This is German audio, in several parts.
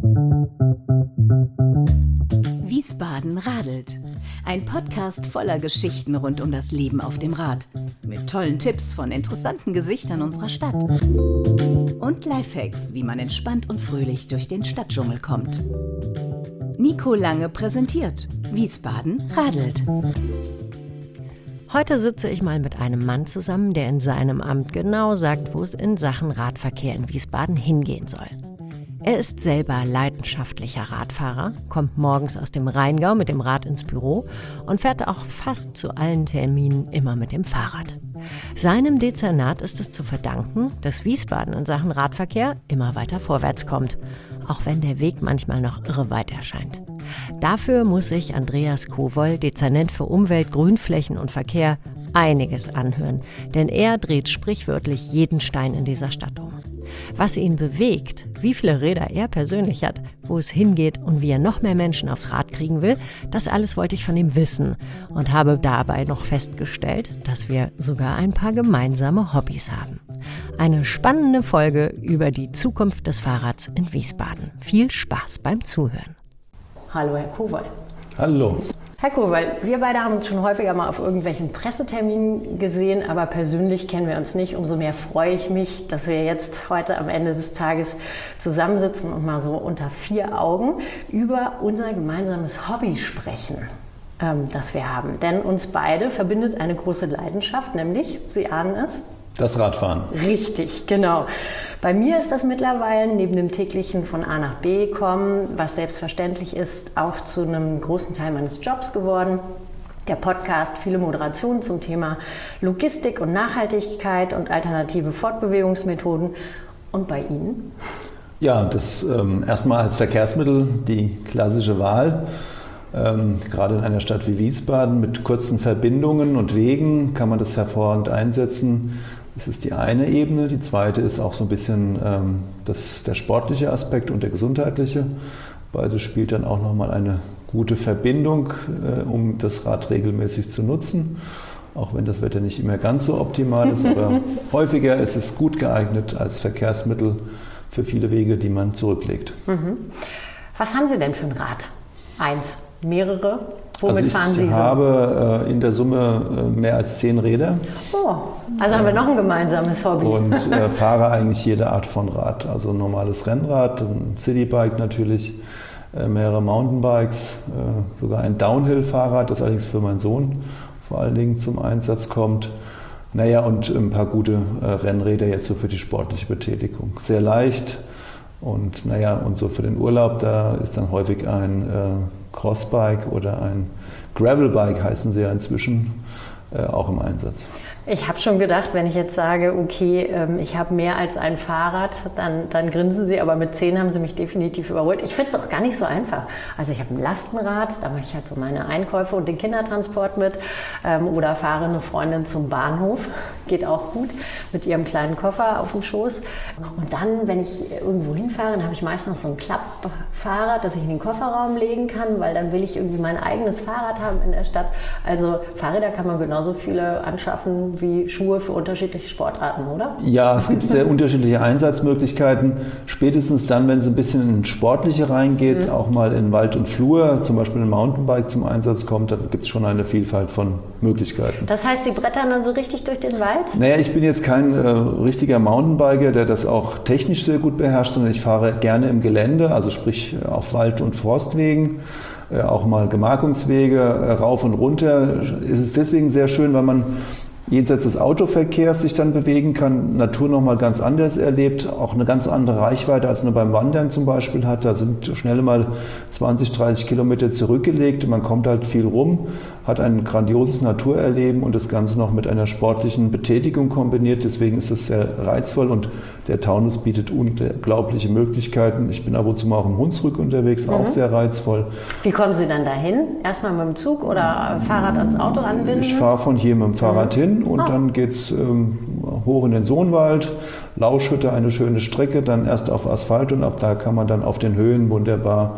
Wiesbaden radelt. Ein Podcast voller Geschichten rund um das Leben auf dem Rad. Mit tollen Tipps von interessanten Gesichtern unserer Stadt. Und Lifehacks, wie man entspannt und fröhlich durch den Stadtdschungel kommt. Nico Lange präsentiert. Wiesbaden radelt. Heute sitze ich mal mit einem Mann zusammen, der in seinem Amt genau sagt, wo es in Sachen Radverkehr in Wiesbaden hingehen soll. Er ist selber leidenschaftlicher Radfahrer, kommt morgens aus dem Rheingau mit dem Rad ins Büro und fährt auch fast zu allen Terminen immer mit dem Fahrrad. Seinem Dezernat ist es zu verdanken, dass Wiesbaden in Sachen Radverkehr immer weiter vorwärts kommt, auch wenn der Weg manchmal noch irreweit erscheint. Dafür muss sich Andreas Kowoll, Dezernent für Umwelt, Grünflächen und Verkehr, einiges anhören, denn er dreht sprichwörtlich jeden Stein in dieser Stadt um. Was ihn bewegt, wie viele Räder er persönlich hat, wo es hingeht und wie er noch mehr Menschen aufs Rad kriegen will, das alles wollte ich von ihm wissen und habe dabei noch festgestellt, dass wir sogar ein paar gemeinsame Hobbys haben. Eine spannende Folge über die Zukunft des Fahrrads in Wiesbaden. Viel Spaß beim Zuhören. Hallo Herr Kowoll. Hallo. Herr Kowoll, wir beide haben uns schon häufiger mal auf irgendwelchen Presseterminen gesehen, aber persönlich kennen wir uns nicht. Umso mehr freue ich mich, dass wir jetzt heute am Ende des Tages zusammensitzen und mal so unter vier Augen über unser gemeinsames Hobby sprechen, das wir haben. Denn uns beide verbindet eine große Leidenschaft, nämlich, Sie ahnen es? Das Radfahren. Richtig, genau. Bei mir ist das mittlerweile neben dem täglichen von A nach B kommen, was selbstverständlich ist, auch zu einem großen Teil meines Jobs geworden. Der Podcast, viele Moderationen zum Thema Logistik und Nachhaltigkeit und alternative Fortbewegungsmethoden. Und bei Ihnen? Ja, das erstmal als Verkehrsmittel die klassische Wahl. Gerade in einer Stadt wie Wiesbaden mit kurzen Verbindungen und Wegen kann man das hervorragend einsetzen. Das ist die eine Ebene. Die zweite ist auch so ein bisschen der sportliche Aspekt und der gesundheitliche. Beides spielt dann auch nochmal eine gute Verbindung, um das Rad regelmäßig zu nutzen. Auch wenn das Wetter nicht immer ganz so optimal ist, aber häufiger ist es gut geeignet als Verkehrsmittel für viele Wege, die man zurücklegt. Mhm. Was haben Sie denn für ein Rad? Eins? Mehrere? Womit fahren Sie so? Ich habe in der Summe mehr als 10 Räder. Oh, also haben wir noch ein gemeinsames Hobby. Und fahre eigentlich jede Art von Rad. Also ein normales Rennrad, ein Citybike natürlich, mehrere Mountainbikes, sogar ein Downhill-Fahrrad, das allerdings für meinen Sohn vor allen Dingen zum Einsatz kommt. Naja, und ein paar gute Rennräder jetzt so für die sportliche Betätigung. Sehr leicht. Und so für den Urlaub, da ist dann häufig ein Crossbike oder ein Gravelbike, heißen sie ja inzwischen, auch im Einsatz. Ich habe schon gedacht, wenn ich jetzt sage, okay, ich habe mehr als ein Fahrrad, dann grinsen Sie, aber mit 10 haben Sie mich definitiv überholt. Ich finde es auch gar nicht so einfach. Also ich habe ein Lastenrad, da mache ich halt so meine Einkäufe und den Kindertransport mit oder fahre eine Freundin zum Bahnhof, geht auch gut, mit ihrem kleinen Koffer auf dem Schoß. Und dann, wenn ich irgendwo hinfahre, dann habe ich meistens noch so ein Klappfahrrad, das ich in den Kofferraum legen kann, weil dann will ich irgendwie mein eigenes Fahrrad haben in der Stadt. Also Fahrräder kann man genauso viele anschaffen wie Schuhe für unterschiedliche Sportarten, oder? Ja, es gibt sehr unterschiedliche Einsatzmöglichkeiten. Spätestens dann, wenn es ein bisschen in Sportliche reingeht, auch mal in Wald und Flur, zum Beispiel ein Mountainbike zum Einsatz kommt, dann gibt es schon eine Vielfalt von Möglichkeiten. Das heißt, Sie brettern dann so richtig durch den Wald? Naja, ich bin jetzt kein richtiger Mountainbiker, der das auch technisch sehr gut beherrscht, sondern ich fahre gerne im Gelände, also sprich auf Wald- und Forstwegen. Auch mal Gemarkungswege rauf und runter. Es ist deswegen sehr schön, weil man jenseits des Autoverkehrs sich dann bewegen kann, Natur nochmal ganz anders erlebt, auch eine ganz andere Reichweite, als man beim Wandern zum Beispiel hat. Da sind schnell mal 20, 30 Kilometer zurückgelegt. Man kommt halt viel rum, hat ein grandioses Naturerleben und das Ganze noch mit einer sportlichen Betätigung kombiniert. Deswegen ist es sehr reizvoll und der Taunus bietet unglaubliche Möglichkeiten. Ich bin ab und zu mal auch im Hunsrück unterwegs, auch sehr reizvoll. Wie kommen Sie dann dahin? Erstmal mit dem Zug oder Fahrrad ans Auto anbinden? Ich fahre von hier mit dem Fahrrad hin und dann geht es hoch in den Sohnwald, Lauschhütte, eine schöne Strecke, dann erst auf Asphalt und ab da kann man dann auf den Höhen wunderbar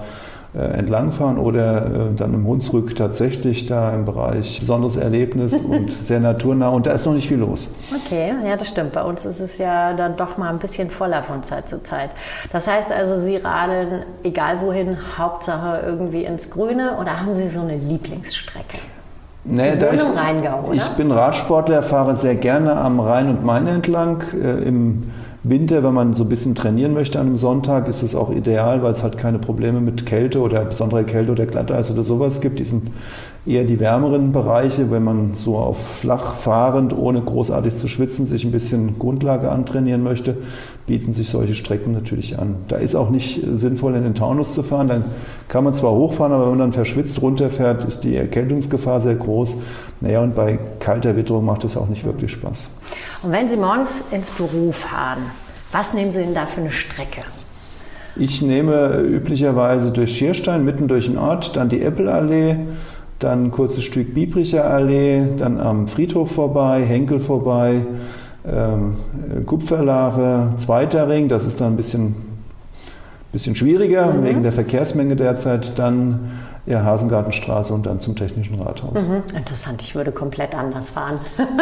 entlangfahren oder dann im Hunsrück tatsächlich da im Bereich besonderes Erlebnis und sehr naturnah und da ist noch nicht viel los. Okay, ja, das stimmt. Bei uns ist es ja dann doch mal ein bisschen voller von Zeit zu Zeit. Das heißt also, Sie radeln egal wohin, Hauptsache irgendwie ins Grüne oder haben Sie so eine Lieblingsstrecke? Nee, Sie wohnen im Rheingau, oder? Ich bin Radsportler, fahre sehr gerne am Rhein und Main entlang. Im Winter, wenn man so ein bisschen trainieren möchte an einem Sonntag, ist es auch ideal, weil es halt keine Probleme mit Kälte oder besonderer Kälte oder Glatteis oder sowas gibt. Die sind eher die wärmeren Bereiche, wenn man so auf flach fahrend, ohne großartig zu schwitzen, sich ein bisschen Grundlage antrainieren möchte, bieten sich solche Strecken natürlich an. Da ist auch nicht sinnvoll, in den Taunus zu fahren. Dann kann man zwar hochfahren, aber wenn man dann verschwitzt runterfährt, ist die Erkältungsgefahr sehr groß. Naja, und bei kalter Witterung macht es auch nicht wirklich Spaß. Und wenn Sie morgens ins Büro fahren, was nehmen Sie denn da für eine Strecke? Ich nehme üblicherweise durch Schierstein, mitten durch den Ort, dann die Eppelallee, dann ein kurzes Stück Biebricher Allee, dann am Friedhof vorbei, Henkel vorbei, Kupferlache, Zweiter Ring, das ist dann ein bisschen schwieriger wegen der Verkehrsmenge derzeit, dann Hasengartenstraße und dann zum Technischen Rathaus. Interessant, ich würde komplett anders fahren.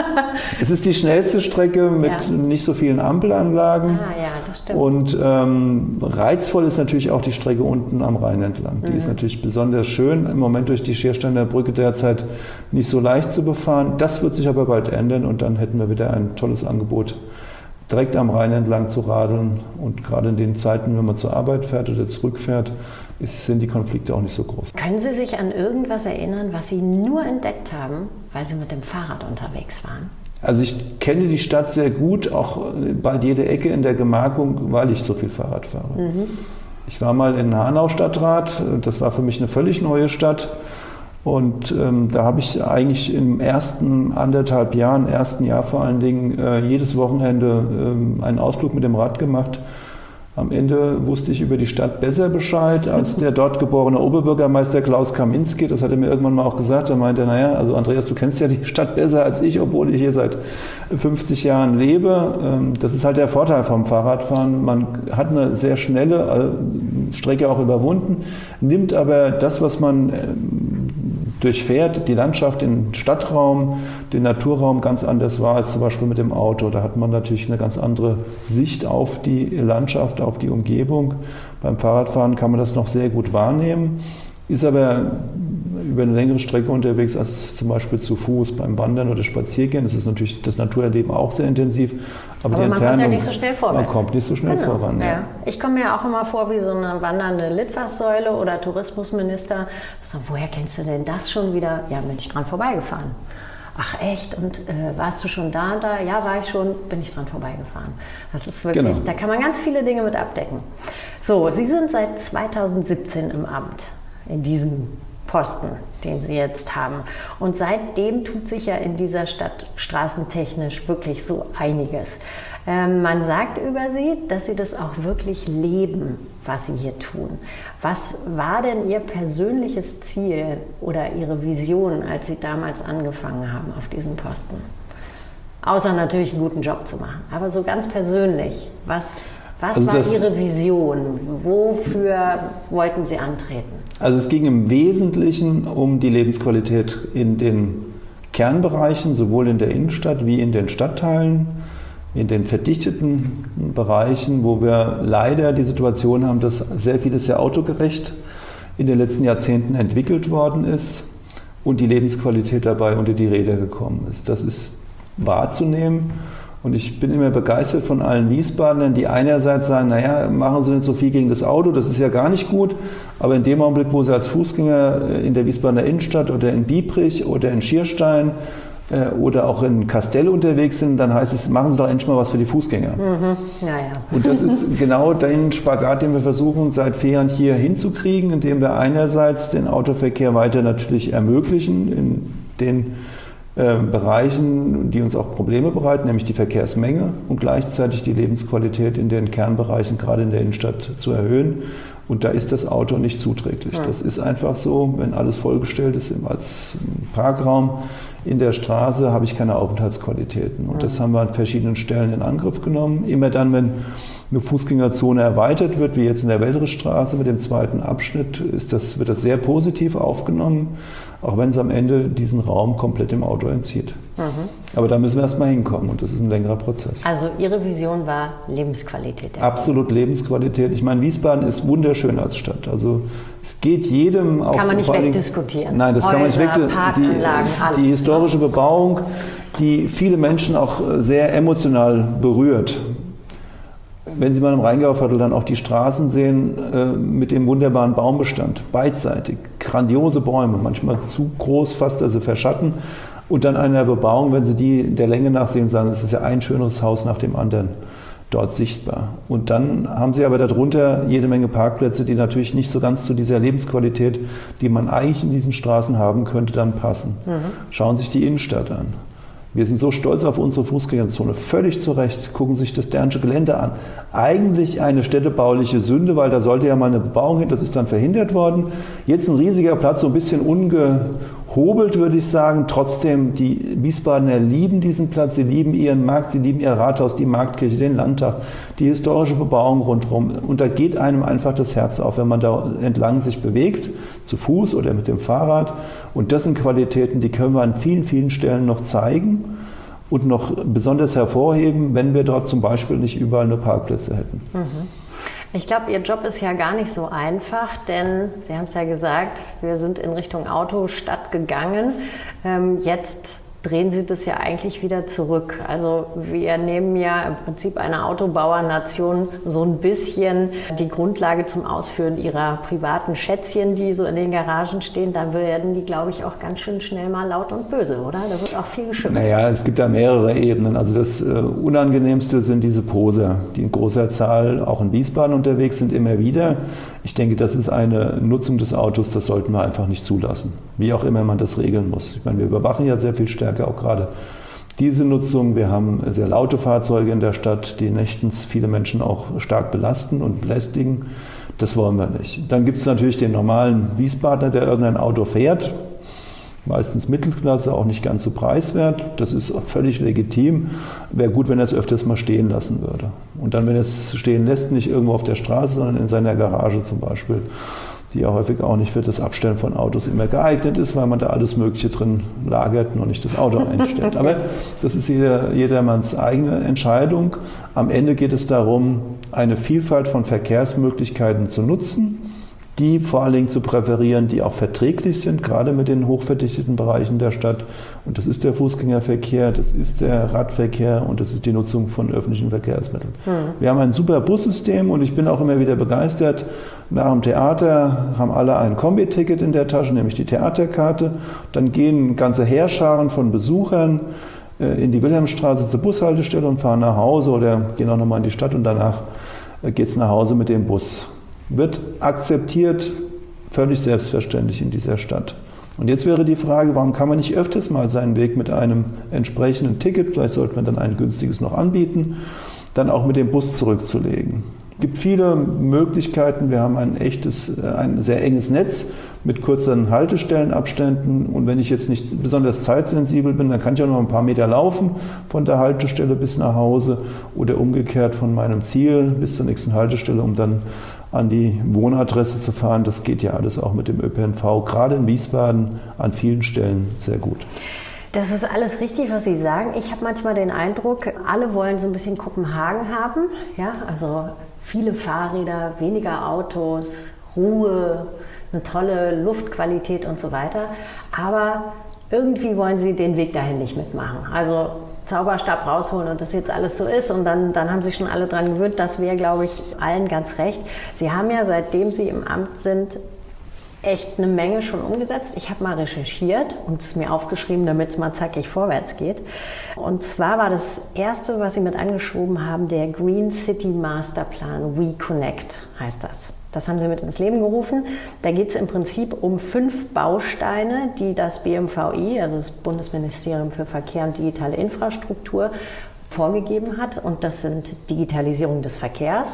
Es ist die schnellste Strecke mit nicht so vielen Ampelanlagen. Ja, das stimmt. Und reizvoll ist natürlich auch die Strecke unten am Rhein entlang. Die ist natürlich besonders schön. Im Moment durch die Schiersteiner Brücke derzeit nicht so leicht zu befahren. Das wird sich aber bald ändern und dann hätten wir wieder ein tolles Angebot, direkt am Rhein entlang zu radeln. Und gerade in den Zeiten, wenn man zur Arbeit fährt oder zurückfährt, sind die Konflikte auch nicht so groß. Können Sie sich an irgendwas erinnern, was Sie nur entdeckt haben, weil Sie mit dem Fahrrad unterwegs waren? Also ich kenne die Stadt sehr gut, auch bald jede Ecke in der Gemarkung, weil ich so viel Fahrrad fahre. Ich war mal in Hanau Stadtrat, das war für mich eine völlig neue Stadt. Und da habe ich eigentlich im ersten Jahr vor allen Dingen, jedes Wochenende einen Ausflug mit dem Rad gemacht. Am Ende wusste ich über die Stadt besser Bescheid als der dort geborene Oberbürgermeister Klaus Kaminski. Das hat er mir irgendwann mal auch gesagt. Er meinte, naja, also Andreas, du kennst ja die Stadt besser als ich, obwohl ich hier seit 50 Jahren lebe. Das ist halt der Vorteil vom Fahrradfahren. Man hat eine sehr schnelle Strecke auch überwunden, nimmt aber das, was man durchfährt, die Landschaft, den Stadtraum, den Naturraum ganz anders wahr als zum Beispiel mit dem Auto. Da hat man natürlich eine ganz andere Sicht auf die Landschaft, auf die Umgebung. Beim Fahrradfahren kann man das noch sehr gut wahrnehmen, ist aber über eine längere Strecke unterwegs als zum Beispiel zu Fuß beim Wandern oder Spaziergehen. Das ist natürlich das Naturerleben auch sehr intensiv. Aber die Entfernung, kommt ja nicht so schnell vorwärts. Man kommt nicht so schnell voran. Ja. Ich komme mir auch immer vor wie so eine wandernde Litfaßsäule oder Tourismusminister. So, woher kennst du denn das schon wieder? Ja, bin ich dran vorbeigefahren. Ach echt? Und warst du schon da und da? Ja, war ich schon, bin ich dran vorbeigefahren. Das ist wirklich, Da kann man ganz viele Dinge mit abdecken. So, Sie sind seit 2017 im Amt, in diesem Posten, den Sie jetzt haben. Und seitdem tut sich ja in dieser Stadt straßentechnisch wirklich so einiges. Man sagt über Sie, dass Sie das auch wirklich leben, was Sie hier tun. Was war denn Ihr persönliches Ziel oder Ihre Vision, als Sie damals angefangen haben auf diesem Posten? Außer natürlich einen guten Job zu machen. Aber so ganz persönlich, was war Ihre Vision? Wofür wollten Sie antreten? Also es ging im Wesentlichen um die Lebensqualität in den Kernbereichen, sowohl in der Innenstadt wie in den Stadtteilen, in den verdichteten Bereichen, wo wir leider die Situation haben, dass sehr vieles sehr autogerecht in den letzten Jahrzehnten entwickelt worden ist und die Lebensqualität dabei unter die Räder gekommen ist. Das ist wahrzunehmen. Und ich bin immer begeistert von allen Wiesbadenern, die einerseits sagen, naja, machen Sie nicht so viel gegen das Auto, das ist ja gar nicht gut. Aber in dem Augenblick, wo Sie als Fußgänger in der Wiesbadener Innenstadt oder in Biebrich oder in Schierstein oder auch in Kastell unterwegs sind, dann heißt es, machen Sie doch endlich mal was für die Fußgänger. Und das ist genau den Spagat, den wir versuchen seit 4 Jahren hier hinzukriegen, indem wir einerseits den Autoverkehr weiter natürlich ermöglichen in den Bereichen, die uns auch Probleme bereiten, nämlich die Verkehrsmenge und gleichzeitig die Lebensqualität in den Kernbereichen, gerade in der Innenstadt, zu erhöhen. Und da ist das Auto nicht zuträglich. Das ist einfach so, wenn alles vollgestellt ist als Parkraum in der Straße, habe ich keine Aufenthaltsqualitäten. Und das haben wir an verschiedenen Stellen in Angriff genommen. Immer dann, wenn eine Fußgängerzone erweitert wird, wie jetzt in der Weltrestraße mit dem zweiten Abschnitt, wird das sehr positiv aufgenommen, auch wenn es am Ende diesen Raum komplett dem Auto entzieht. Aber da müssen wir erst mal hinkommen und das ist ein längerer Prozess. Also Ihre Vision war Lebensqualität. Absolut Lebensqualität. Ich meine, Wiesbaden ist wunderschön als Stadt. Also es geht jedem auch. Kann man nicht wegdiskutieren. Nein, das kann man nicht wegdiskutieren. Die historische Bebauung, die viele Menschen auch sehr emotional berührt. Wenn Sie mal im Rheingauviertel dann auch die Straßen sehen mit dem wunderbaren Baumbestand, beidseitig, grandiose Bäume, manchmal zu groß, fast also verschatten. Und dann einer Bebauung, wenn Sie die der Länge nach sehen, sagen, es ist ja ein schöneres Haus nach dem anderen dort sichtbar. Und dann haben Sie aber darunter jede Menge Parkplätze, die natürlich nicht so ganz zu dieser Lebensqualität, die man eigentlich in diesen Straßen haben könnte, dann passen. Schauen Sie sich die Innenstadt an. Wir sind so stolz auf unsere Fußgängerzone, völlig zu Recht. Gucken Sie sich das Dernsche Gelände an. Eigentlich eine städtebauliche Sünde, weil da sollte ja mal eine Bebauung hin, das ist dann verhindert worden. Jetzt ein riesiger Platz, so ein bisschen ungehobelt, würde ich sagen. Trotzdem, die Wiesbadener lieben diesen Platz, sie lieben ihren Markt, sie lieben ihr Rathaus, die Marktkirche, den Landtag, die historische Bebauung rundherum. Und da geht einem einfach das Herz auf, wenn man da entlang sich bewegt, zu Fuß oder mit dem Fahrrad. Und das sind Qualitäten, die können wir an vielen, vielen Stellen noch zeigen und noch besonders hervorheben, wenn wir dort zum Beispiel nicht überall nur Parkplätze hätten. Ich glaube, Ihr Job ist ja gar nicht so einfach, denn Sie haben es ja gesagt, wir sind in Richtung Autostadt gegangen. Jetzt drehen Sie das ja eigentlich wieder zurück. Also wir nehmen ja im Prinzip einer Autobauernation so ein bisschen die Grundlage zum Ausführen Ihrer privaten Schätzchen, die so in den Garagen stehen. Da werden die, glaube ich, auch ganz schön schnell mal laut und böse, oder? Da wird auch viel geschimpft. Naja, es gibt da mehrere Ebenen. Also das Unangenehmste sind diese Poser, die in großer Zahl auch in Wiesbaden unterwegs sind, immer wieder. Ich denke, das ist eine Nutzung des Autos, das sollten wir einfach nicht zulassen. Wie auch immer man das regeln muss. Ich meine, wir überwachen ja sehr viel stärker auch gerade diese Nutzung. Wir haben sehr laute Fahrzeuge in der Stadt, die nächtens viele Menschen auch stark belasten und belästigen. Das wollen wir nicht. Dann gibt es natürlich den normalen Wiesbadener, der irgendein Auto fährt. Meistens Mittelklasse, auch nicht ganz so preiswert. Das ist völlig legitim. Wäre gut, wenn er es öfters mal stehen lassen würde. Und dann, wenn er es stehen lässt, nicht irgendwo auf der Straße, sondern in seiner Garage zum Beispiel, die ja häufig auch nicht für das Abstellen von Autos immer geeignet ist, weil man da alles Mögliche drin lagert, nur nicht das Auto einstellt. Aber das ist jedermanns eigene Entscheidung. Am Ende geht es darum, eine Vielfalt von Verkehrsmöglichkeiten zu nutzen, die vor allen Dingen zu präferieren, die auch verträglich sind, gerade mit den hochverdichteten Bereichen der Stadt. Und das ist der Fußgängerverkehr, das ist der Radverkehr und das ist die Nutzung von öffentlichen Verkehrsmitteln. Wir haben ein super Bussystem und ich bin auch immer wieder begeistert. Nach dem Theater haben alle ein Kombi-Ticket in der Tasche, nämlich die Theaterkarte. Dann gehen ganze Heerscharen von Besuchern in die Wilhelmstraße zur Bushaltestelle und fahren nach Hause oder gehen auch nochmal in die Stadt und danach geht es nach Hause mit dem Bus. Wird akzeptiert, völlig selbstverständlich in dieser Stadt. Und jetzt wäre die Frage, warum kann man nicht öfters mal seinen Weg mit einem entsprechenden Ticket, vielleicht sollte man dann ein günstiges noch anbieten, dann auch mit dem Bus zurückzulegen. Es gibt viele Möglichkeiten, wir haben ein sehr enges Netz mit kurzen Haltestellenabständen und wenn ich jetzt nicht besonders zeitsensibel bin, dann kann ich auch noch ein paar Meter laufen von der Haltestelle bis nach Hause oder umgekehrt von meinem Ziel bis zur nächsten Haltestelle, um dann an die Wohnadresse zu fahren. Das geht ja alles auch mit dem ÖPNV, gerade in Wiesbaden an vielen Stellen sehr gut. Das ist alles richtig, was Sie sagen. Ich habe manchmal den Eindruck, alle wollen so ein bisschen Kopenhagen haben. Ja, also viele Fahrräder, weniger Autos, Ruhe, eine tolle Luftqualität und so weiter. Aber irgendwie wollen sie den Weg dahin nicht mitmachen. Also Zauberstab rausholen und das jetzt alles so ist und dann haben sich schon alle dran gewöhnt. Das wäre, glaube ich, allen ganz recht. Sie haben ja, seitdem Sie im Amt sind, echt eine Menge schon umgesetzt. Ich habe mal recherchiert und es mir aufgeschrieben, damit es mal zackig vorwärts geht. Und zwar war das Erste, was Sie mit angeschoben haben, der Green City Masterplan WeConnect heißt das. Das haben Sie mit ins Leben gerufen. Da geht es im Prinzip um 5 Bausteine, die das BMVI, also das Bundesministerium für Verkehr und digitale Infrastruktur, vorgegeben hat. Und das sind Digitalisierung des Verkehrs,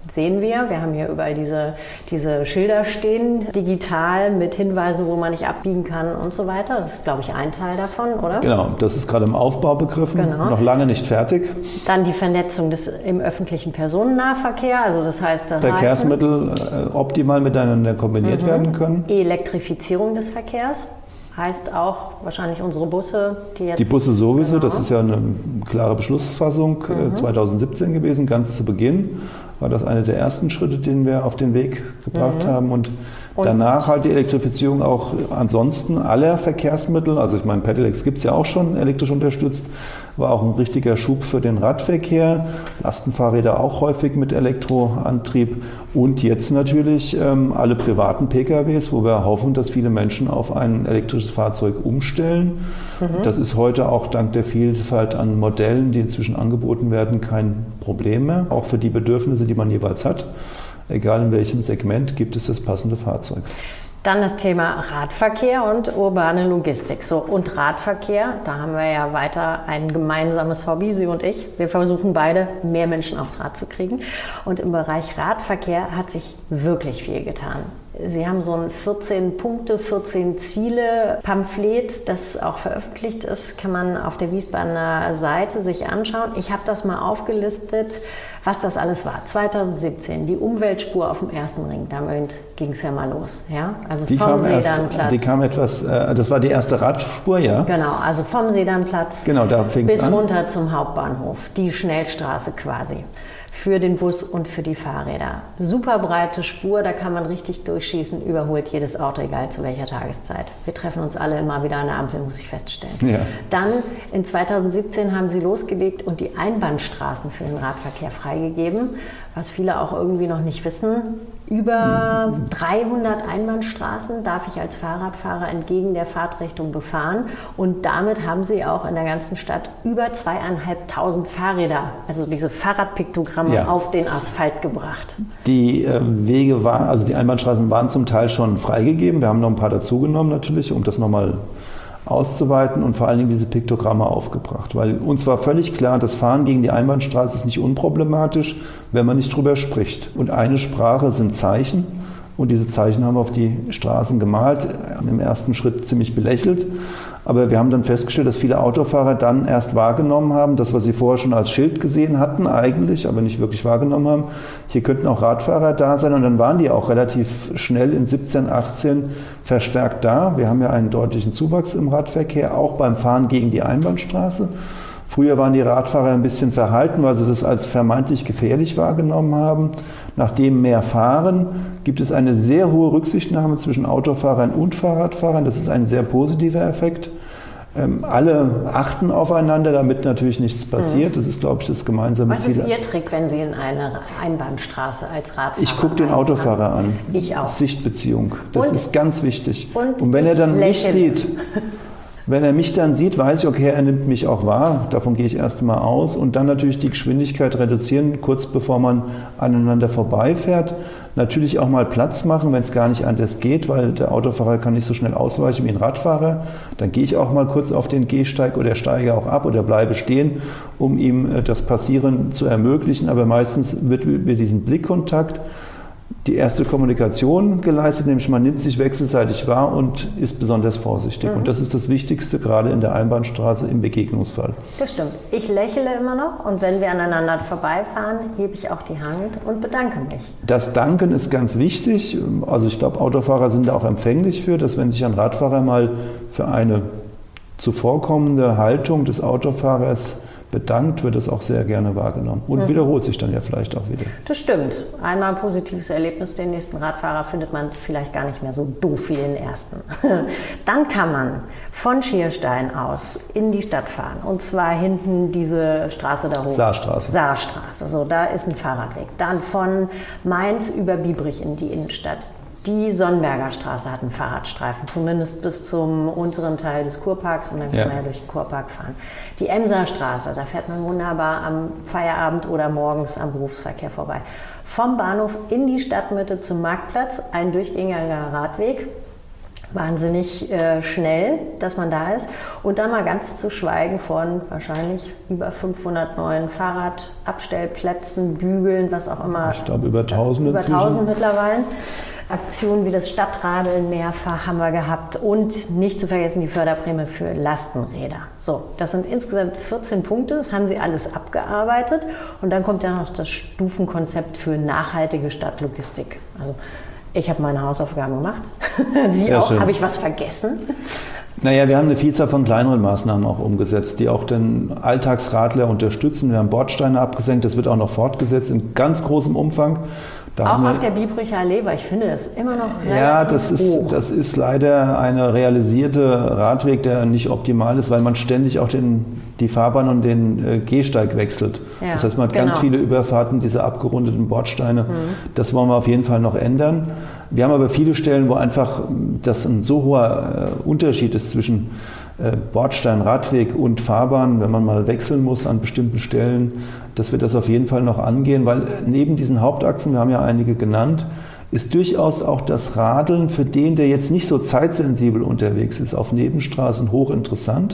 sehen wir. Wir haben hier überall diese Schilder stehen, digital mit Hinweisen, wo man nicht abbiegen kann und so weiter. Das ist, glaube ich, ein Teil davon, oder? Genau, das ist gerade im Aufbau begriffen, noch lange nicht fertig. Dann die Vernetzung im öffentlichen Personennahverkehr, also das heißt, Verkehrsmittel optimal miteinander kombiniert werden können. Elektrifizierung des Verkehrs. Heißt auch wahrscheinlich unsere Busse, die jetzt... Die Busse sowieso, das ist ja eine klare Beschlussfassung 2017 gewesen, ganz zu Beginn war das einer der ersten Schritte, den wir auf den Weg gebracht haben und danach halt die Elektrifizierung auch ansonsten aller Verkehrsmittel, also ich meine Pedelecs gibt es ja auch schon elektrisch unterstützt, war auch ein richtiger Schub für den Radverkehr, Lastenfahrräder auch häufig mit Elektroantrieb und jetzt natürlich alle privaten PKWs, wo wir hoffen, dass viele Menschen auf ein elektrisches Fahrzeug umstellen. Das ist heute auch dank der Vielfalt an Modellen, die inzwischen angeboten werden, kein Problem mehr. Auch für die Bedürfnisse, die man jeweils hat, egal in welchem Segment, gibt es das passende Fahrzeug. Dann das Thema Radverkehr und urbane Logistik. So, und Radverkehr, da haben wir ja weiter ein gemeinsames Hobby, Sie und ich. Wir versuchen beide, mehr Menschen aufs Rad zu kriegen. Und im Bereich Radverkehr hat sich wirklich viel getan. Sie haben so ein 14 Punkte, 14 Ziele Pamphlet, das auch veröffentlicht ist, kann man auf der Wiesbadener Seite sich anschauen. Ich habe das mal aufgelistet, was das alles war. 2017, die Umweltspur auf dem ersten Ring, damit ging es ja mal los. Ja? Also vom Sedanplatz. Die kam etwas, das war die erste Radspur, ja? Genau, also vom Sedanplatz da bis runter zum Hauptbahnhof, die Schnellstraße quasi. Für den Bus und für die Fahrräder. Super breite Spur, da kann man richtig durchschießen, überholt jedes Auto, egal zu welcher Tageszeit. Wir treffen uns alle immer wieder an der Ampel, muss ich feststellen. Ja. Dann in 2017 haben sie losgelegt und die Einbahnstraßen für den Radverkehr freigegeben, was viele auch irgendwie noch nicht wissen. Über 300 Einbahnstraßen darf ich als Fahrradfahrer entgegen der Fahrtrichtung befahren und damit haben sie auch in der ganzen Stadt über 2.500 Fahrräder, also diese Fahrradpiktogramme auf den Asphalt gebracht. Die Wege waren, also die Einbahnstraßen waren zum Teil schon freigegeben. Wir haben noch ein paar dazugenommen natürlich, um das nochmal auszuweiten und vor allen Dingen diese Piktogramme aufgebracht. Weil uns war völlig klar, das Fahren gegen die Einbahnstraße ist nicht unproblematisch, wenn man nicht drüber spricht. Und eine Sprache sind Zeichen und diese Zeichen haben wir auf die Straßen gemalt, im ersten Schritt ziemlich belächelt. Aber wir haben dann festgestellt, dass viele Autofahrer dann erst wahrgenommen haben, das, was sie vorher schon als Schild gesehen hatten eigentlich, aber nicht wirklich wahrgenommen haben. Hier könnten auch Radfahrer da sein und dann waren die auch relativ schnell in 17, 18 verstärkt da. Wir haben ja einen deutlichen Zuwachs im Radverkehr, auch beim Fahren gegen die Einbahnstraße. Früher waren die Radfahrer ein bisschen verhalten, weil sie das als vermeintlich gefährlich wahrgenommen haben. Nachdem mehr fahren, gibt es eine sehr hohe Rücksichtnahme zwischen Autofahrern und Fahrradfahrern. Das ist ein sehr positiver Effekt. Alle achten aufeinander, damit natürlich nichts passiert. Das ist, glaube ich, das gemeinsame Ziel. Was ist Ihr Trick, wenn Sie in eine Einbahnstraße als Radfahrer Ich gucke den Autofahrer an. Ich auch. Sichtbeziehung. Das ist ganz wichtig. Und wenn er dann mich sieht, wenn er mich dann sieht, weiß ich, okay, er nimmt mich auch wahr. Davon gehe ich erst mal aus. Und dann natürlich die Geschwindigkeit reduzieren, kurz bevor man aneinander vorbeifährt. Natürlich auch mal Platz machen, wenn es gar nicht anders geht, weil der Autofahrer kann nicht so schnell ausweichen wie ein Radfahrer. Dann gehe ich auch mal kurz auf den Gehsteig oder steige auch ab oder bleibe stehen, um ihm das Passieren zu ermöglichen. Aber meistens wird über diesen Blickkontakt die erste Kommunikation geleistet, nämlich man nimmt sich wechselseitig wahr und ist besonders vorsichtig. Und das ist das Wichtigste, gerade in der Einbahnstraße im Begegnungsfall. Das stimmt. Ich lächle immer noch und wenn wir aneinander vorbeifahren, hebe ich auch die Hand und bedanke mich. Das Danken ist ganz wichtig. Also ich glaube, Autofahrer sind da auch empfänglich für, dass wenn sich ein Radfahrer mal für eine zuvorkommende Haltung des Autofahrers bedankt, wird es auch sehr gerne wahrgenommen und wiederholt sich dann ja vielleicht auch wieder. Das stimmt. Einmal ein positives Erlebnis, den nächsten Radfahrer findet man vielleicht gar nicht mehr so doof wie den ersten. Dann kann man von Schierstein aus in die Stadt fahren und zwar hinten diese Straße da hoch. Saarstraße, so da ist ein Fahrradweg. Dann von Mainz über Biebrich in die Innenstadt. Die Sonnenberger Straße hat einen Fahrradstreifen, zumindest bis zum unteren Teil des Kurparks und dann kann man ja durch den Kurpark fahren. Die Emser Straße, da fährt man wunderbar am Feierabend oder morgens am Berufsverkehr vorbei. Vom Bahnhof in die Stadtmitte zum Marktplatz, ein durchgängiger Radweg. wahnsinnig schnell, dass man da ist. Und dann mal ganz zu schweigen von wahrscheinlich über 500 neuen Fahrradabstellplätzen, Bügeln, was auch immer. Ich glaube über 1000 Über 1000 mittlerweile. Aktionen wie das Stadtradeln mehrfach haben wir gehabt und nicht zu vergessen die Förderprämie für Lastenräder. So, das sind insgesamt 14 Punkte, das haben Sie alles abgearbeitet und dann kommt ja noch das Stufenkonzept für nachhaltige Stadtlogistik. Also ich habe meine Hausaufgaben gemacht. Sie Sehr auch? schön. Habe ich was vergessen? Naja, wir haben eine Vielzahl von kleineren Maßnahmen auch umgesetzt, die auch den Alltagsradler unterstützen. Wir haben Bordsteine abgesenkt, das wird auch noch fortgesetzt in ganz großem Umfang. Auch auf der Biebricher Allee, weil ich finde das immer noch relativ hoch. Das ist leider ein realisierter Radweg, der nicht optimal ist, weil man ständig auch die Fahrbahn und den Gehsteig wechselt. Ja, das heißt, man hat ganz viele Überfahrten, diese abgerundeten Bordsteine. Das wollen wir auf jeden Fall noch ändern. Wir haben aber viele Stellen, wo einfach das ein so hoher Unterschied ist zwischen Bordstein, Radweg und Fahrbahn, wenn man mal wechseln muss an bestimmten Stellen, dass wir das auf jeden Fall noch angehen, weil neben diesen Hauptachsen, wir haben ja einige genannt, ist durchaus auch das Radeln für den, der jetzt nicht so zeitsensibel unterwegs ist, auf Nebenstraßen hochinteressant.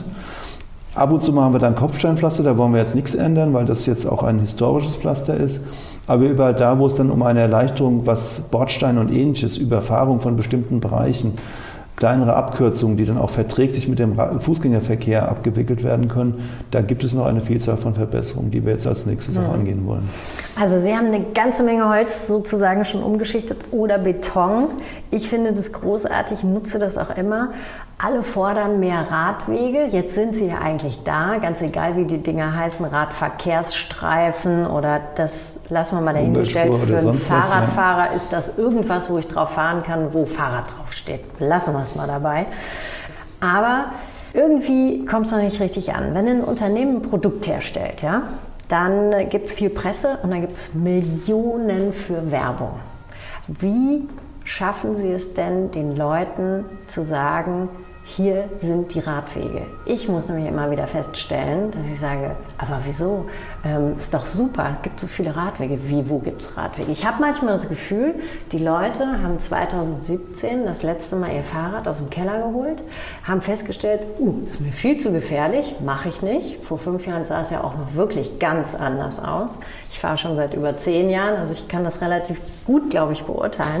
Ab und zu machen wir dann Kopfsteinpflaster, da wollen wir jetzt nichts ändern, weil das jetzt auch ein historisches Pflaster ist. Aber überall da, wo es dann um eine Erleichterung, was Bordstein und Ähnliches, Überfahrung von bestimmten Bereichen, kleinere Abkürzungen, die dann auch verträglich mit dem Fußgängerverkehr abgewickelt werden können, da gibt es noch eine Vielzahl von Verbesserungen, die wir jetzt als nächstes auch angehen wollen. Also Sie haben eine ganze Menge Holz sozusagen schon umgeschichtet oder Beton. Ich finde das großartig, nutze das auch immer. Alle fordern mehr Radwege. Jetzt sind sie ja eigentlich da, ganz egal wie die Dinger heißen, Radverkehrsstreifen oder das lassen wir mal dahingestellt. Für einen Fahrradfahrer ist das irgendwas, wo ich drauf fahren kann, wo Fahrrad draufsteht. Lassen wir es mal dabei. Aber irgendwie kommt es noch nicht richtig an. Wenn ein Unternehmen ein Produkt herstellt, ja, dann gibt es viel Presse und dann gibt es Millionen für Werbung. Wie schaffen Sie es denn, den Leuten zu sagen, hier sind die Radwege? Ich muss nämlich immer wieder feststellen, dass ich sage, aber wieso? Ist doch super, es gibt so viele Radwege. Wie, wo gibt es Radwege? Ich habe manchmal das Gefühl, die Leute haben 2017 das letzte Mal ihr Fahrrad aus dem Keller geholt, haben festgestellt, ist mir viel zu gefährlich, mache ich nicht. Vor 5 Jahren sah es ja auch noch wirklich ganz anders aus. Ich fahre schon seit über 10 Jahren, also ich kann das relativ gut, glaube ich, beurteilen.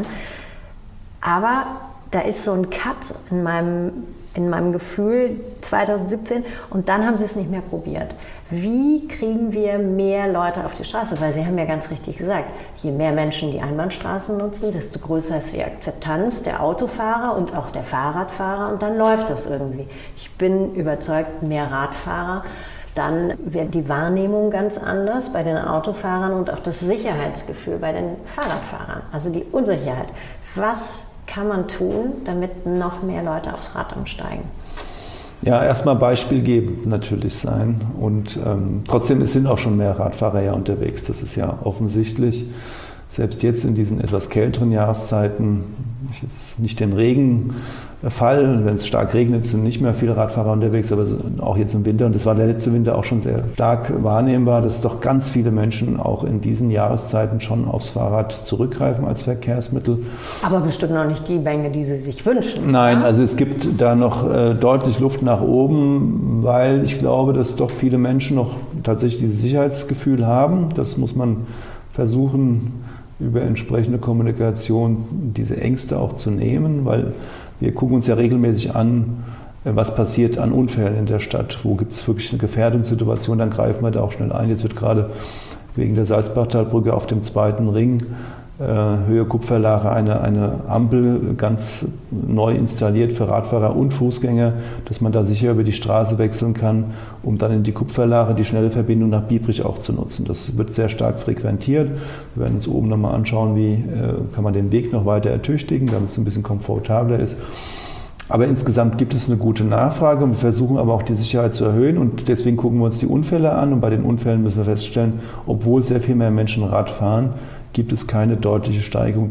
Aber da ist so ein Cut in meinem Gefühl 2017 und dann haben sie es nicht mehr probiert. Wie kriegen wir mehr Leute auf die Straße? Weil Sie haben ja ganz richtig gesagt, je mehr Menschen die Einbahnstraßen nutzen, desto größer ist die Akzeptanz der Autofahrer und auch der Fahrradfahrer und dann läuft das irgendwie. Ich bin überzeugt, mehr Radfahrer, dann wird die Wahrnehmung ganz anders bei den Autofahrern und auch das Sicherheitsgefühl bei den Fahrradfahrern, also die Unsicherheit. Was kann man tun, damit noch mehr Leute aufs Rad umsteigen? Ja, erstmal Beispiel geben natürlich sein und trotzdem sind auch schon mehr Radfahrer ja unterwegs, das ist ja offensichtlich. Selbst jetzt in diesen etwas kälteren Jahreszeiten, jetzt nicht den Regenfall, wenn es stark regnet, sind nicht mehr viele Radfahrer unterwegs, aber auch jetzt im Winter, und das war der letzte Winter auch schon sehr stark wahrnehmbar, dass doch ganz viele Menschen auch in diesen Jahreszeiten schon aufs Fahrrad zurückgreifen als Verkehrsmittel. Aber bestimmt noch nicht die Menge, die Sie sich wünschen. Nein, ja? Also es gibt da noch deutlich Luft nach oben, weil ich glaube, dass doch viele Menschen noch tatsächlich dieses Sicherheitsgefühl haben. Das muss man versuchen, über entsprechende Kommunikation diese Ängste auch zu nehmen, weil wir gucken uns ja regelmäßig an, was passiert an Unfällen in der Stadt. Wo gibt es wirklich eine Gefährdungssituation, dann greifen wir da auch schnell ein. Jetzt wird gerade wegen der Salzbachtalbrücke auf dem 2. Ring Höhe Kupferlache eine Ampel ganz neu installiert für Radfahrer und Fußgänger, dass man da sicher über die Straße wechseln kann, um dann in die Kupferlache die schnelle Verbindung nach Biebrich auch zu nutzen. Das wird sehr stark frequentiert. Wir werden uns oben nochmal anschauen, wie kann man den Weg noch weiter ertüchtigen, damit es ein bisschen komfortabler ist. Aber insgesamt gibt es eine gute Nachfrage und wir versuchen aber auch die Sicherheit zu erhöhen und deswegen gucken wir uns die Unfälle an und bei den Unfällen müssen wir feststellen, obwohl sehr viel mehr Menschen Rad fahren, gibt es keine deutliche Steigerung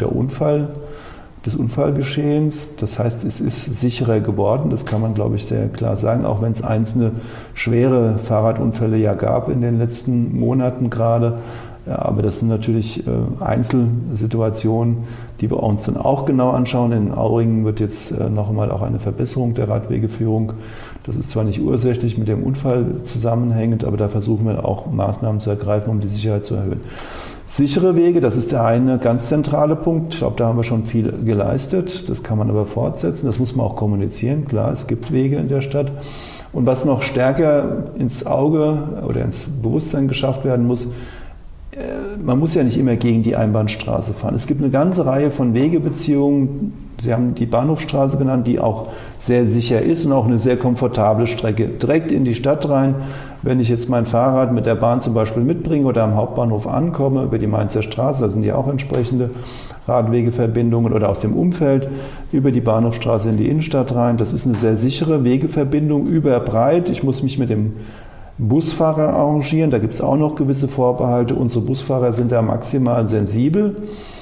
des Unfallgeschehens. Das heißt, es ist sicherer geworden, das kann man, glaube ich, sehr klar sagen, auch wenn es einzelne schwere Fahrradunfälle ja gab in den letzten Monaten gerade. Ja, aber das sind natürlich Einzelsituationen, die wir uns dann auch genau anschauen. In Auringen wird jetzt noch einmal auch eine Verbesserung der Radwegeführung. Das ist zwar nicht ursächlich mit dem Unfall zusammenhängend, aber da versuchen wir auch Maßnahmen zu ergreifen, um die Sicherheit zu erhöhen. Sichere Wege, das ist der eine ganz zentrale Punkt. Ich glaube, da haben wir schon viel geleistet. Das kann man aber fortsetzen. Das muss man auch kommunizieren. Klar, es gibt Wege in der Stadt. Und was noch stärker ins Auge oder ins Bewusstsein geschafft werden muss, man muss ja nicht immer gegen die Einbahnstraße fahren. Es gibt eine ganze Reihe von Wegebeziehungen, Sie haben die Bahnhofstraße genannt, die auch sehr sicher ist und auch eine sehr komfortable Strecke. Direkt in die Stadt rein, wenn ich jetzt mein Fahrrad mit der Bahn zum Beispiel mitbringe oder am Hauptbahnhof ankomme, über die Mainzer Straße, da sind ja auch entsprechende Radwegeverbindungen oder aus dem Umfeld über die Bahnhofstraße in die Innenstadt rein. Das ist eine sehr sichere Wegeverbindung, überbreit. Ich muss mich mit dem Busfahrer arrangieren, da gibt es auch noch gewisse Vorbehalte. Unsere Busfahrer sind da maximal sensibel,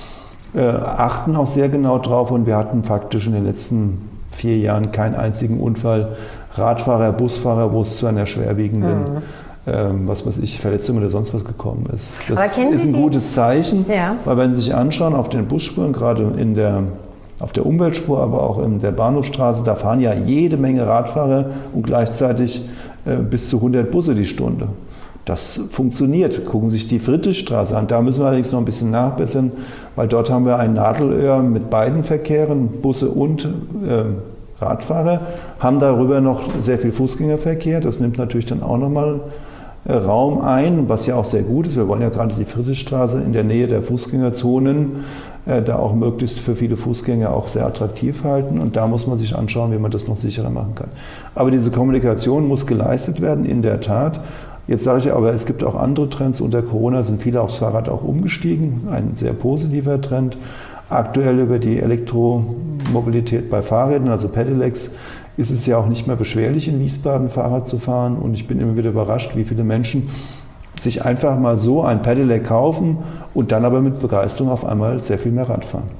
achten auch sehr genau drauf und wir hatten faktisch in den letzten 4 Jahren keinen einzigen Unfall, Radfahrer, Busfahrer, wo es zu einer schwerwiegenden Verletzung oder sonst was gekommen ist. Das ist ein gutes Zeichen, weil wenn Sie sich anschauen auf den Busspuren, gerade auf der Umweltspur, aber auch in der Bahnhofstraße, da fahren ja jede Menge Radfahrer und gleichzeitig bis zu 100 Busse die Stunde. Das funktioniert. Gucken Sie sich die Friedrichstraße an. Da müssen wir allerdings noch ein bisschen nachbessern, weil dort haben wir ein Nadelöhr mit beiden Verkehren, Busse und Radfahrer, haben darüber noch sehr viel Fußgängerverkehr. Das nimmt natürlich dann auch nochmal Raum ein, was ja auch sehr gut ist. Wir wollen ja gerade die Friedrichstraße in der Nähe der Fußgängerzonen da auch möglichst für viele Fußgänger auch sehr attraktiv halten. Und da muss man sich anschauen, wie man das noch sicherer machen kann. Aber diese Kommunikation muss geleistet werden, in der Tat. Jetzt sage ich aber, es gibt auch andere Trends. Unter Corona sind viele aufs Fahrrad auch umgestiegen. Ein sehr positiver Trend. Aktuell über die Elektromobilität bei Fahrrädern, also Pedelecs, ist es ja auch nicht mehr beschwerlich, in Wiesbaden Fahrrad zu fahren. Und ich bin immer wieder überrascht, wie viele Menschen sich einfach mal so ein Pedelec kaufen und dann aber mit Begeisterung auf einmal sehr viel mehr Rad fahren.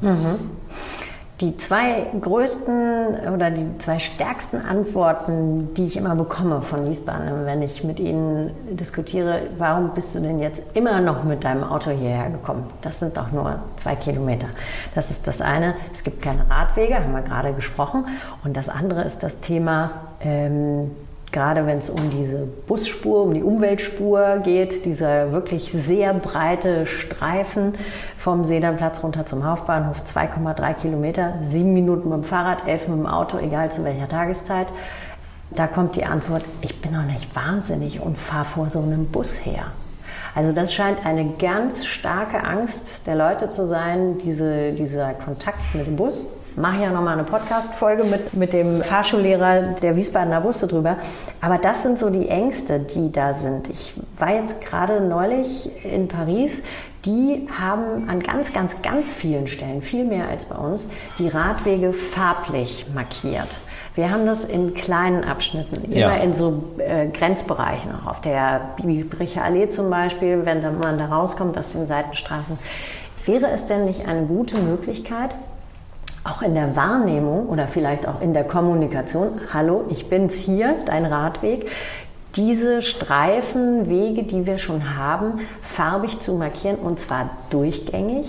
Die 2 größten oder die 2 stärksten Antworten, die ich immer bekomme von Wiesbaden, wenn ich mit ihnen diskutiere, warum bist du denn jetzt immer noch mit deinem Auto hierher gekommen? Das sind doch nur 2 Kilometer. Das ist das eine. Es gibt keine Radwege, haben wir gerade gesprochen. Und das andere ist das Thema, gerade wenn es um diese Busspur, um die Umweltspur geht, dieser wirklich sehr breite Streifen vom Sedanplatz runter zum Hauptbahnhof, 2,3 Kilometer, 7 Minuten mit dem Fahrrad, 11 mit dem Auto, egal zu welcher Tageszeit. Da kommt die Antwort, ich bin doch nicht wahnsinnig und fahre vor so einem Bus her. Also das scheint eine ganz starke Angst der Leute zu sein, dieser Kontakt mit dem Bus. Mache ja nochmal eine Podcast-Folge mit dem Fahrschullehrer der Wiesbadener Busse drüber. Aber das sind so die Ängste, die da sind. Ich war jetzt gerade neulich in Paris. Die haben an ganz, ganz, ganz vielen Stellen, viel mehr als bei uns, die Radwege farblich markiert. Wir haben das in kleinen Abschnitten, immer in so Grenzbereichen, auch auf der Biebricher Allee zum Beispiel, wenn man da rauskommt aus den Seitenstraßen. Wäre es denn nicht eine gute Möglichkeit, auch in der Wahrnehmung oder vielleicht auch in der Kommunikation, hallo, ich bin's hier, dein Radweg, diese Streifenwege, die wir schon haben, farbig zu markieren und zwar durchgängig?